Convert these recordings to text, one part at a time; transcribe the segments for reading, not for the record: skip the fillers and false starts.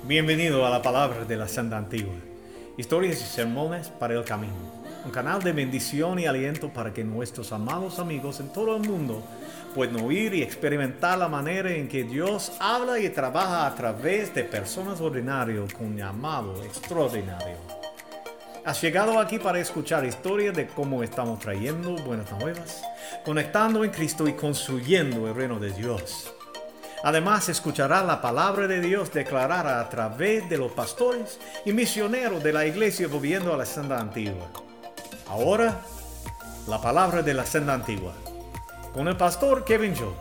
Bienvenido a la palabra de la Senda Antigua, historias y sermones para el camino, un canal de bendición y aliento para que nuestros amados amigos en todo el mundo puedan oír y experimentar la manera en que Dios habla y trabaja a través de personas ordinarias con llamado extraordinario. Has llegado aquí para escuchar historias de cómo estamos trayendo buenas nuevas, conectando en Cristo y construyendo el reino de Dios. Además, escuchará la palabra de Dios declarada a través de los pastores y misioneros de la iglesia volviendo a la senda antigua. Ahora, la palabra de la senda antigua, con el pastor Kevin Job.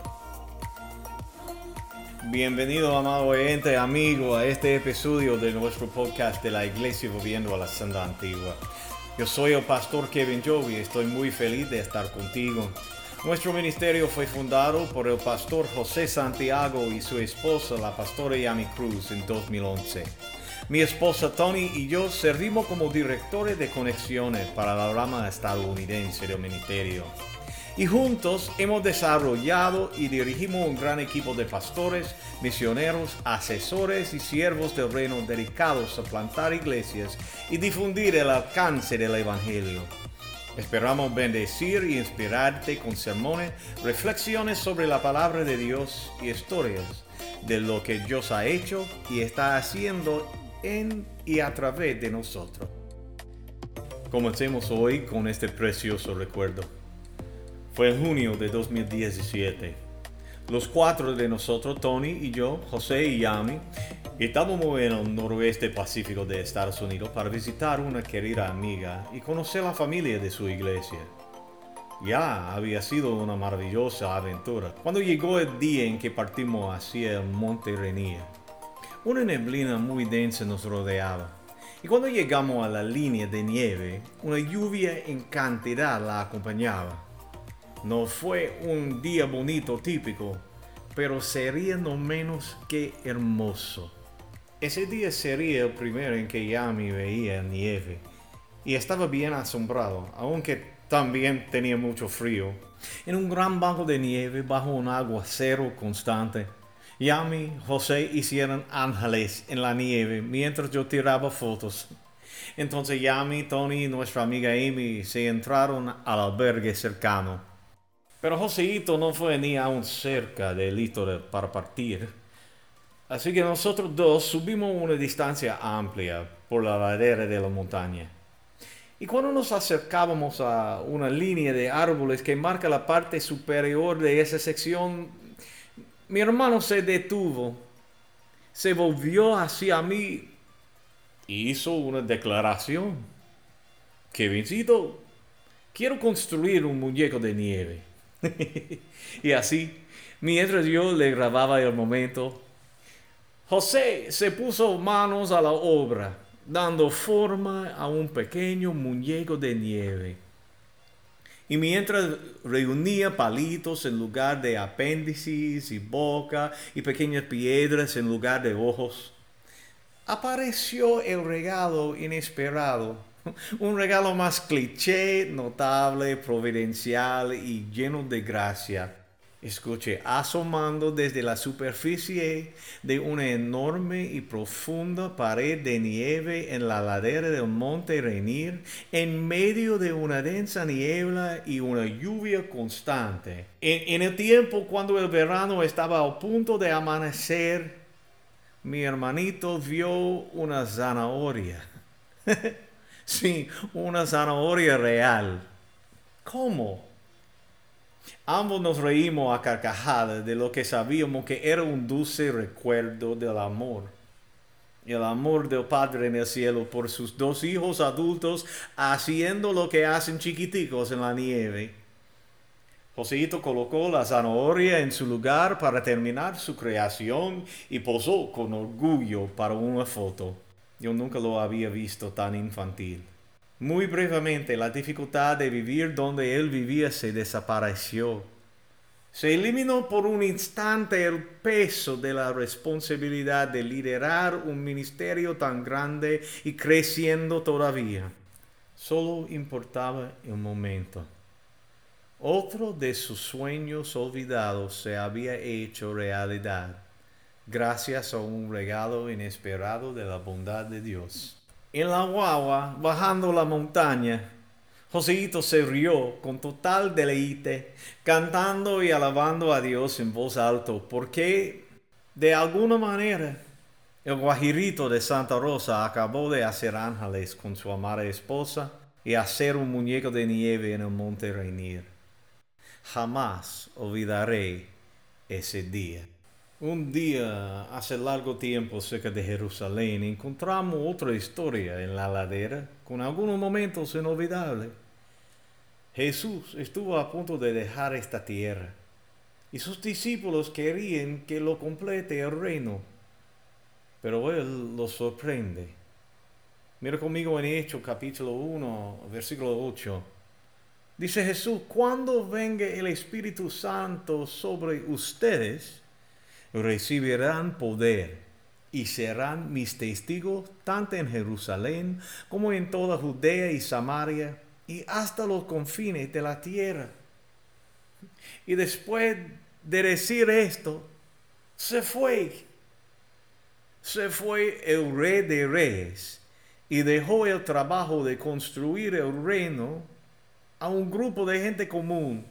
Bienvenido, amado oyente, amigo, a este episodio de nuestro podcast de la iglesia volviendo a la senda antigua. Yo soy el pastor Kevin Job y estoy muy feliz de estar contigo. Nuestro ministerio fue fundado por el pastor José Santiago y su esposa, la pastora Yami Cruz, en 2011. Mi esposa Tony y yo servimos como directores de conexiones para la rama estadounidense del ministerio. Y juntos hemos desarrollado y dirigimos un gran equipo de pastores, misioneros, asesores y siervos del reino dedicados a plantar iglesias y difundir el alcance del evangelio. Esperamos bendecir y inspirarte con sermones, reflexiones sobre la palabra de Dios y historias de lo que Dios ha hecho y está haciendo en y a través de nosotros. Comencemos hoy con este precioso recuerdo. Fue en junio de 2017. Los cuatro de nosotros, Tony y yo, José y Yami, estábamos en el noroeste pacífico de Estados Unidos para visitar una querida amiga y conocer la familia de su iglesia. Ya había sido una maravillosa aventura cuando llegó el día en que partimos hacia el Monte Rainier. Una neblina muy densa nos rodeaba y cuando llegamos a la línea de nieve, una lluvia en cantidad la acompañaba. No fue un día bonito típico, pero sería no menos que hermoso. Ese día sería el primero en que Yami veía nieve y estaba bien asombrado, aunque también tenía mucho frío. En un gran banco de nieve bajo un aguacero constante, Yami y José hicieron ángeles en la nieve mientras yo tiraba fotos. Entonces Yami, Tony y nuestra amiga Amy se entraron al albergue cercano. Pero Joséito no fue ni aún cerca del listo para partir. Así que nosotros dos subimos una distancia amplia por la ladera de la montaña. Y cuando nos acercábamos a una línea de árboles que marca la parte superior de esa sección, mi hermano se detuvo, se volvió hacia mí y hizo una declaración. Kevincito, quiero construir un muñeco de nieve. Y así, mientras yo le grababa el momento, José se puso manos a la obra, dando forma a un pequeño muñeco de nieve. Y mientras reunía palitos en lugar de apéndices y boca y pequeñas piedras en lugar de ojos, apareció el regalo inesperado. Un regalo más cliché, notable, providencial y lleno de gracia. Escuche, asomando desde la superficie de una enorme y profunda pared de nieve en la ladera del monte Rainier, en medio de una densa niebla y una lluvia constante. En el tiempo cuando el verano estaba a punto de amanecer, mi hermanito vio una zanahoria. Sí, una zanahoria real. ¿Cómo? Ambos nos reímos a carcajadas de lo que sabíamos que era un dulce recuerdo del amor. El amor del Padre en el cielo por sus dos hijos adultos haciendo lo que hacen chiquiticos en la nieve. Joséito colocó la zanahoria en su lugar para terminar su creación y posó con orgullo para una foto. Yo nunca lo había visto tan infantil. Muy brevemente, la dificultad de vivir donde él vivía se desapareció. Se eliminó por un instante el peso de la responsabilidad de liderar un ministerio tan grande y creciendo todavía. Solo importaba el momento. Otro de sus sueños olvidados se había hecho realidad. gracias a un regalo inesperado de la bondad de Dios. En la guagua, bajando la montaña, Joséito se rió con total deleite, cantando y alabando a Dios en voz alta, porque de alguna manera el guajirito de Santa Rosa acabó de hacer ángeles con su amada esposa y hacer un muñeco de nieve en el monte Rainier. Jamás olvidaré ese día. Un día, hace largo tiempo, cerca de Jerusalén, encontramos otra historia en la ladera con algunos momentos inolvidables. Jesús estuvo a punto de dejar esta tierra y sus discípulos querían que lo complete el reino, pero Él los sorprende. Mira conmigo en Hechos capítulo 1, versículo 8. Dice Jesús, cuando venga el Espíritu Santo sobre ustedes, recibirán poder y serán mis testigos tanto en Jerusalén como en toda Judea y Samaria y hasta los confines de la tierra. Y después de decir esto, se fue. Se fue el Rey de Reyes y dejó el trabajo de construir el reino a un grupo de gente común.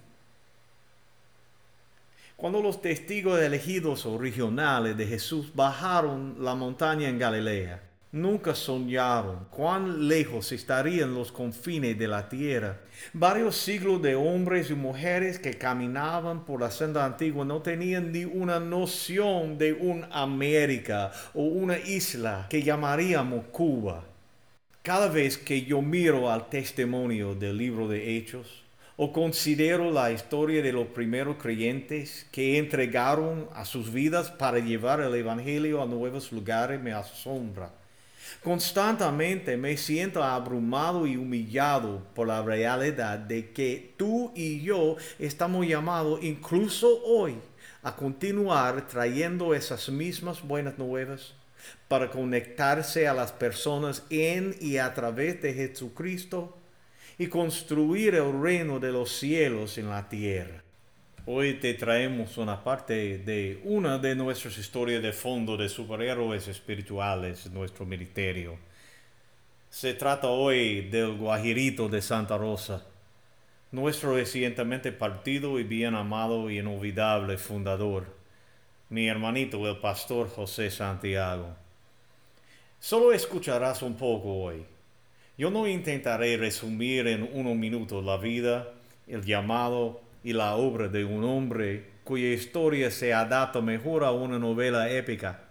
Cuando los testigos elegidos o regionales de Jesús bajaron la montaña en Galilea, nunca soñaron cuán lejos estarían los confines de la tierra. Varios siglos de hombres y mujeres que caminaban por la senda antigua no tenían ni una noción de un América o una isla que llamaríamos Cuba. Cada vez que yo miro al testimonio del libro de Hechos, o considero la historia de los primeros creyentes que entregaron a sus vidas para llevar el Evangelio a nuevos lugares, me asombra. Constantemente me siento abrumado y humillado por la realidad de que tú y yo estamos llamados incluso hoy a continuar trayendo esas mismas buenas nuevas para conectarse a las personas en y a través de Jesucristo y construir el reino de los cielos en la tierra. Hoy te traemos una parte de una de nuestras historias de fondo de superhéroes espirituales en nuestro ministerio. Se trata hoy del Guajirito de Santa Rosa, nuestro recientemente partido y bien amado y inolvidable fundador, mi hermanito el pastor José Santiago. Solo escucharás un poco hoy. Yo no intentaré resumir en unos minutos la vida, el llamado y la obra de un hombre cuya historia se adapta mejor a una novela épica.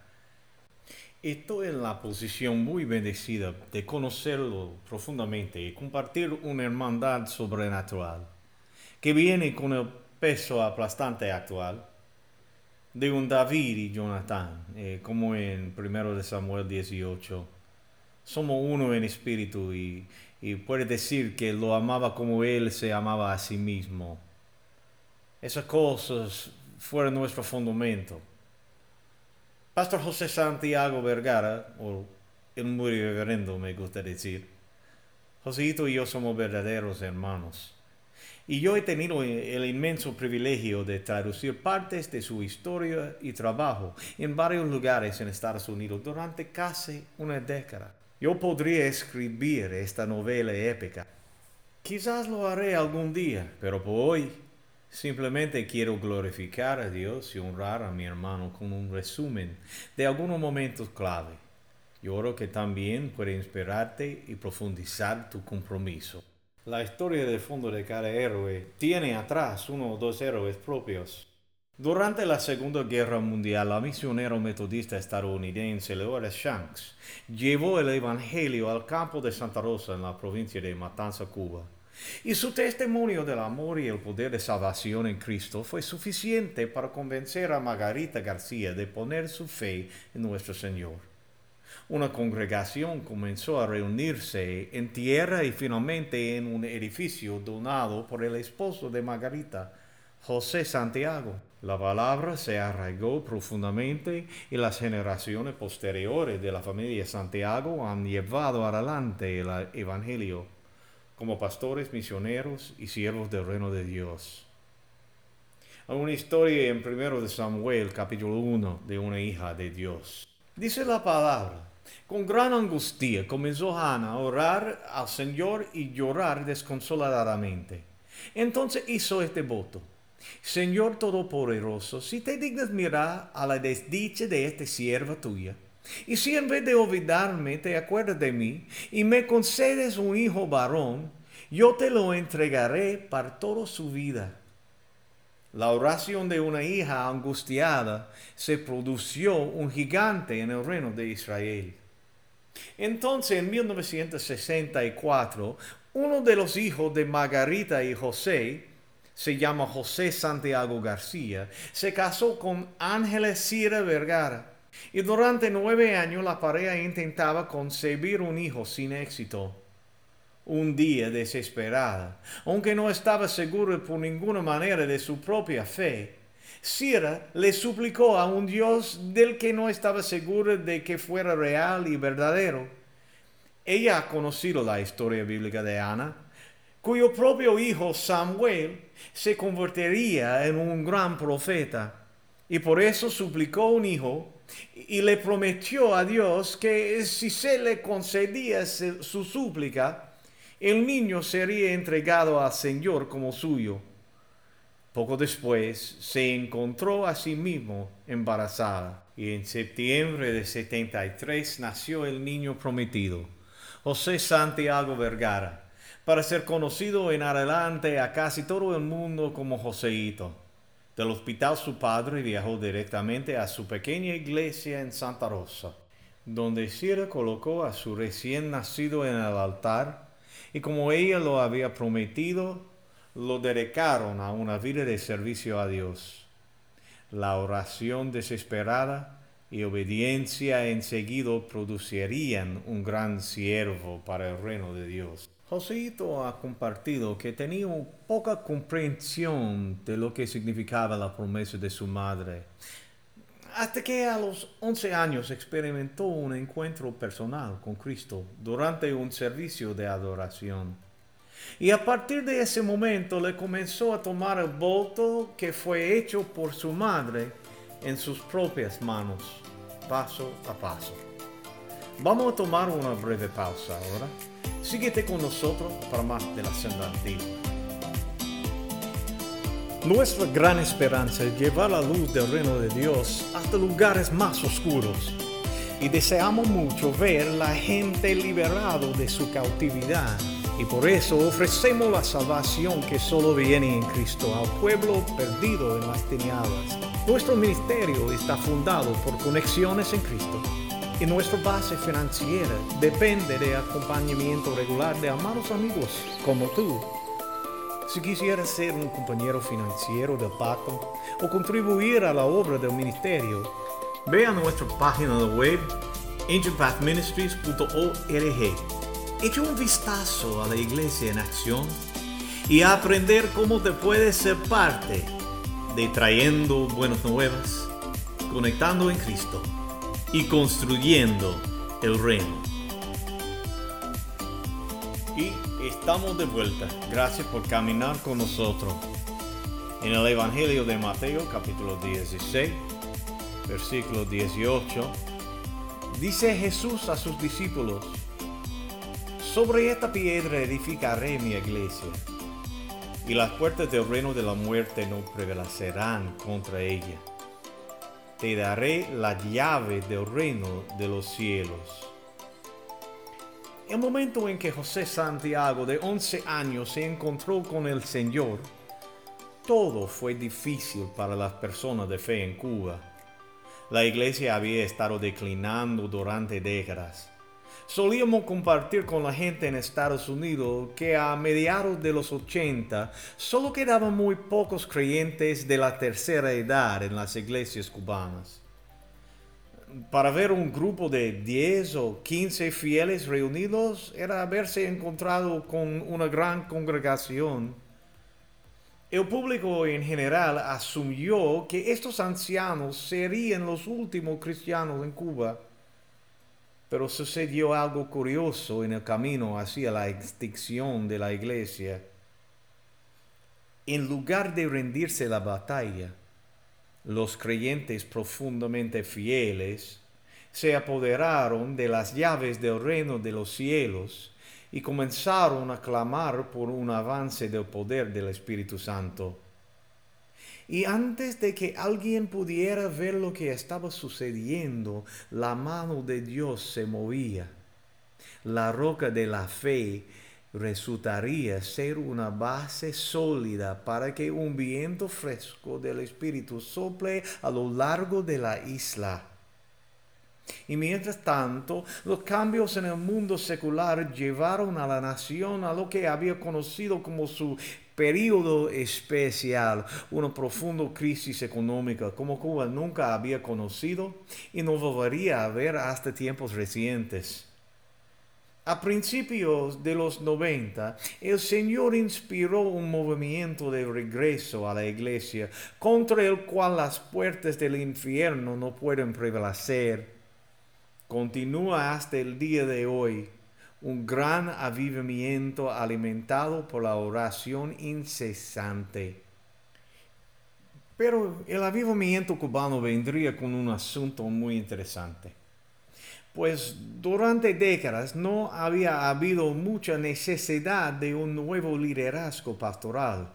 Estoy en la posición muy bendecida de conocerlo profundamente y compartir una hermandad sobrenatural que viene con el peso aplastante actual de un David y Jonatán, como en 1 Samuel 18. Somos uno en espíritu y puede decir que lo amaba como él se amaba a sí mismo. Esas cosas fueron nuestro fundamento. Pastor José Santiago Vergara, o el muy reverendo me gusta decir, Joséito y yo somos verdaderos hermanos. Y yo he tenido el inmenso privilegio de traducir partes de su historia y trabajo en varios lugares en Estados Unidos durante casi una década. Yo podría escribir esta novela épica. Quizás lo haré algún día, pero por hoy simplemente quiero glorificar a Dios y honrar a mi hermano con un resumen de algunos momentos clave. Yo oro que también pueda inspirarte y profundizar tu compromiso. La historia de fondo de cada héroe tiene atrás uno o dos héroes propios. Durante la Segunda Guerra Mundial, la misionera metodista estadounidense Loida Shanks llevó el Evangelio al campo de Santa Rosa en la provincia de Matanza, Cuba. Y su testimonio del amor y el poder de salvación en Cristo fue suficiente para convencer a Margarita García de poner su fe en nuestro Señor. Una congregación comenzó a reunirse en tierra y finalmente en un edificio donado por el esposo de Margarita, José Santiago. La palabra se arraigó profundamente y las generaciones posteriores de la familia Santiago han llevado adelante el Evangelio como pastores, misioneros y siervos del reino de Dios. una historia en 1 de Samuel, capítulo 1, de una hija de Dios. Dice la palabra: con gran angustia comenzó Hannah a orar al Señor y llorar desconsoladamente. Entonces hizo este voto: Señor Todopoderoso, si te dignas mirar a la desdicha de esta sierva tuya, y si en vez de olvidarme te acuerdas de mí y me concedes un hijo varón, yo te lo entregaré para toda su vida. La oración de una hija angustiada se produjo un gigante en el reino de Israel. Entonces, en 1964, uno de los hijos de Margarita y José, se llama José Santiago García, se casó con Ángeles Cira Vergara. Y durante 9 años la pareja intentaba concebir un hijo sin éxito. Un día, desesperada, aunque no estaba segura por ninguna manera de su propia fe, Cira le suplicó a un Dios del que no estaba segura de que fuera real y verdadero. Ella ha conocido la historia bíblica de Ana, cuyo propio hijo Samuel se convertiría en un gran profeta, y por eso suplicó un hijo y le prometió a Dios que si se le concedía su súplica, el niño sería entregado al Señor como suyo. Poco después se encontró a sí mismo embarazada, y en septiembre de 73 nació el niño prometido, José Santiago Vergara, para ser conocido en adelante a casi todo el mundo como Joséito. Del hospital su padre viajó directamente a su pequeña iglesia en Santa Rosa, donde Cira colocó a su recién nacido en el altar, y como ella lo había prometido, lo dedicaron a una vida de servicio a Dios. La oración desesperada y obediencia enseguida producirían un gran siervo para el reino de Dios. Joséito ha compartido que tenía poca comprensión de lo que significaba la promesa de su madre, hasta que a los 11 años experimentó un encuentro personal con Cristo durante un servicio de adoración. Y a partir de ese momento le comenzó a tomar el voto que fue hecho por su madre en sus propias manos, paso a paso. Vamos a tomar una breve pausa ahora. Síguete con nosotros para más de la senda antigua. Nuestra gran esperanza es llevar la luz del reino de Dios hasta lugares más oscuros. Y deseamos mucho ver la gente liberado de su cautividad. Y por eso ofrecemos la salvación que solo viene en Cristo al pueblo perdido en las tinieblas. Nuestro ministerio está fundado por conexiones en Cristo. Y nuestra base financiera depende de acompañamiento regular de amados amigos como tú. Si quisieras ser un compañero financiero del pacto o contribuir a la obra del ministerio, ve a nuestra página web angelpathministries.org. Echa un vistazo a la iglesia en acción y a aprender cómo te puedes ser parte de trayendo buenas nuevas, conectando en Cristo y construyendo el reino. Y estamos de vuelta. Gracias por caminar con nosotros. En el Evangelio de Mateo, capítulo 16, versículo 18, dice Jesús a sus discípulos: sobre esta piedra edificaré mi iglesia, y las puertas del reino de la muerte no prevalecerán contra ella. Te daré la llave del reino de los cielos. El momento en que José Santiago, de 11 años, se encontró con el Señor, todo fue difícil para las personas de fe en Cuba. La iglesia había estado declinando durante décadas. Solíamos compartir con la gente en Estados Unidos que a mediados de los 80 solo quedaban muy pocos creyentes de la tercera edad en las iglesias cubanas. Para ver un grupo de 10 o 15 fieles reunidos era haberse encontrado con una gran congregación. El público en general asumió que estos ancianos serían los últimos cristianos en Cuba. Pero sucedió algo curioso en el camino hacia la extinción de la iglesia. En lugar de rendirse la batalla, los creyentes profundamente fieles se apoderaron de las llaves del reino de los cielos y comenzaron a clamar por un avance del poder del Espíritu Santo. Y antes de que alguien pudiera ver lo que estaba sucediendo, la mano de Dios se movía. La roca de la fe resultaría ser una base sólida para que un viento fresco del Espíritu sople a lo largo de la isla. Y mientras tanto, los cambios en el mundo secular llevaron a la nación a lo que había conocido como su período especial, una profunda crisis económica como Cuba nunca había conocido y no volvería a ver hasta tiempos recientes. A principios de los 90, el Señor inspiró un movimiento de regreso a la iglesia, contra el cual las puertas del infierno no pueden prevalecer. Continúa hasta el día de hoy un gran avivamiento alimentado por la oración incesante. Pero el avivamiento cubano vendría con un asunto muy interesante. Pues durante décadas no había habido mucha necesidad de un nuevo liderazgo pastoral.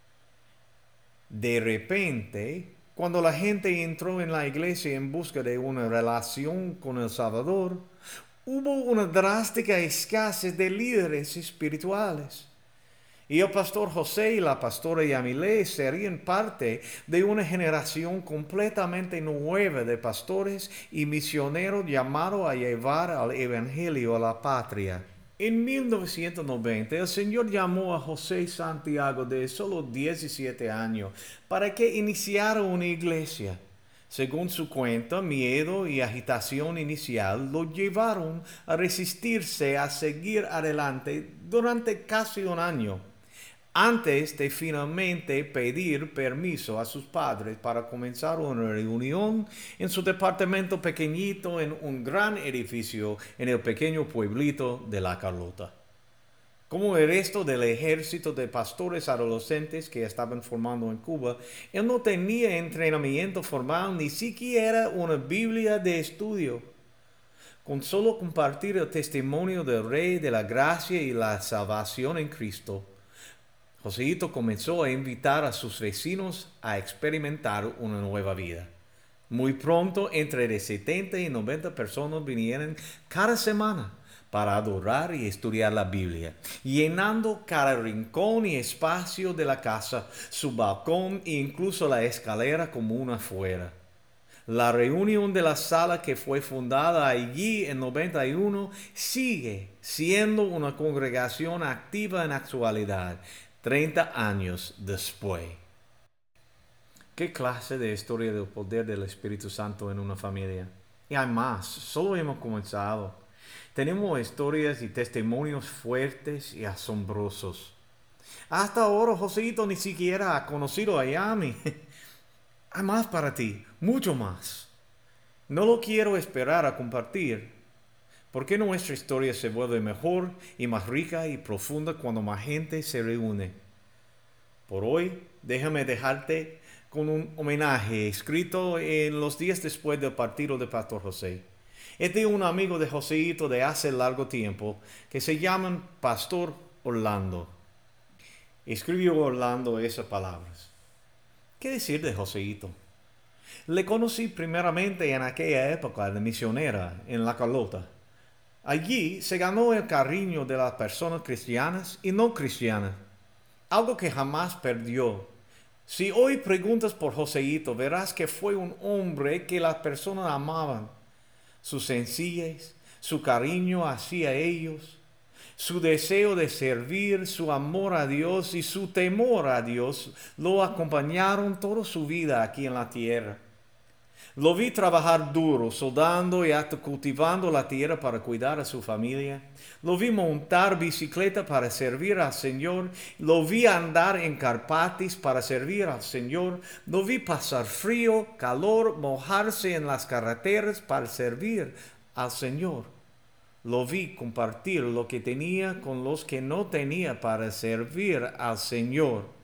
De repente, cuando la gente entró en la iglesia en busca de una relación con el Salvador, hubo una drástica escasez de líderes espirituales. Y el pastor José y la pastora Yamilé serían parte de una generación completamente nueva de pastores y misioneros llamados a llevar al evangelio a la patria. En 1990, el Señor llamó a José Santiago, de solo 17 años, para que iniciara una iglesia. Según su cuenta, miedo y agitación inicial lo llevaron a resistirse a seguir adelante durante casi un año, antes de finalmente pedir permiso a sus padres para comenzar una reunión en su departamento pequeñito en un gran edificio en el pequeño pueblito de La Carlota. Como el resto del ejército de pastores adolescentes que estaban formando en Cuba, él no tenía entrenamiento formal ni siquiera una Biblia de estudio. Con solo compartir el testimonio del Rey de la Gracia y la salvación en Cristo, Joséito comenzó a invitar a sus vecinos a experimentar una nueva vida. Muy pronto, entre 70 y 90 personas vinieron cada semana para adorar y estudiar la Biblia, llenando cada rincón y espacio de la casa, su balcón e incluso la escalera común afuera. La reunión de la sala que fue fundada allí en 91 sigue siendo una congregación activa en actualidad, 30 años después. ¿Qué clase de historia del poder del Espíritu Santo en una familia? Y hay más, solo hemos comenzado. Tenemos historias y testimonios fuertes y asombrosos. Hasta ahora Joséito ni siquiera ha conocido a Yami. Hay más para ti, mucho más. No lo quiero esperar a compartir, porque nuestra historia se vuelve mejor y más rica y profunda cuando más gente se reúne. Por hoy, déjame dejarte con un homenaje escrito en los días después del partido de Pastor José. Es de un amigo de Joséito de hace largo tiempo que se llama Pastor Orlando. Escribió Orlando esas palabras. ¿Qué decir de Joséito? Le conocí primeramente en aquella época de misionera en La Carlota. Allí se ganó el cariño de las personas cristianas y no cristianas, algo que jamás perdió. Si hoy preguntas por Joséito, verás que fue un hombre que las personas amaban. Su sencillez, su cariño hacia ellos, su deseo de servir, su amor a Dios y su temor a Dios lo acompañaron toda su vida aquí en la tierra. Lo vi trabajar duro, soldando y hasta cultivando la tierra para cuidar a su familia. Lo vi montar bicicleta para servir al Señor. Lo vi andar en Carpatis para servir al Señor. Lo vi pasar frío, calor, mojarse en las carreteras para servir al Señor. Lo vi compartir lo que tenía con los que no tenía para servir al Señor.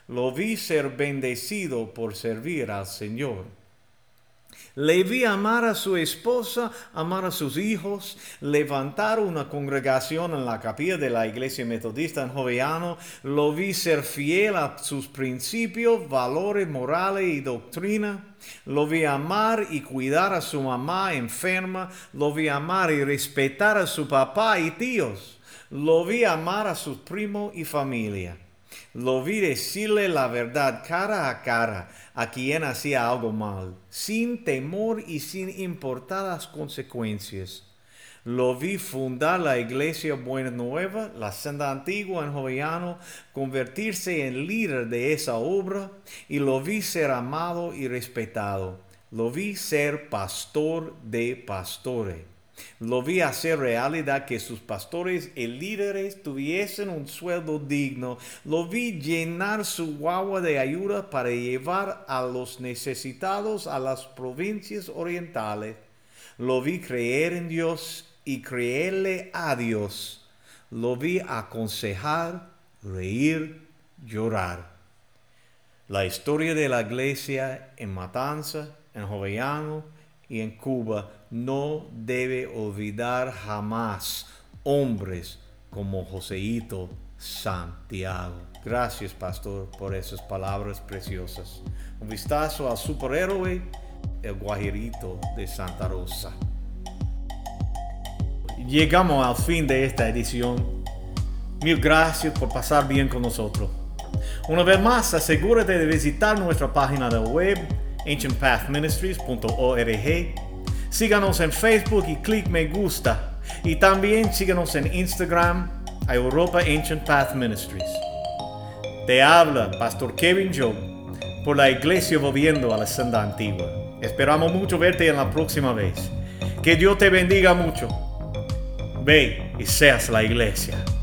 Lo vi ser bendecido por servir al Señor. Le vi amar a su esposa, amar a sus hijos, levantar una congregación en la capilla de la iglesia metodista en Jovellanos. Lo vi ser fiel a sus principios, valores morales y doctrina. Lo vi amar y cuidar a su mamá enferma. Lo vi amar y respetar a su papá y tíos. Lo vi amar a sus primos y familia. Lo vi decirle la verdad cara a cara a quien hacía algo mal, sin temor y sin importar las consecuencias. Lo vi fundar la iglesia Buena Nueva, la senda antigua en Jovellanos, convertirse en líder de esa obra, y lo vi ser amado y respetado. Lo vi ser pastor de pastores. Lo vi hacer realidad que sus pastores y líderes tuviesen un sueldo digno. Lo vi llenar su guagua de ayuda para llevar a los necesitados a las provincias orientales. Lo vi creer en Dios y creerle a Dios. Lo vi aconsejar, reír, llorar. La historia de la iglesia en Matanzas, en Jovellanos y en Cuba no debe olvidar jamás hombres como Joséito Santiago. Gracias, pastor, por esas palabras preciosas. Un vistazo al superhéroe, el Guajirito de Santa Rosa. Llegamos al fin de esta edición. Mil gracias por pasar bien con nosotros. Una vez más, asegúrate de visitar nuestra página de web, ancientpathministries.org. Síganos en Facebook y clic me gusta. Y también síganos en Instagram a Europa Ancient Path Ministries. Te habla Pastor Kevin Job por la iglesia volviendo a la senda antigua. Esperamos mucho verte en la próxima vez. Que Dios te bendiga mucho. Ve y seas la iglesia.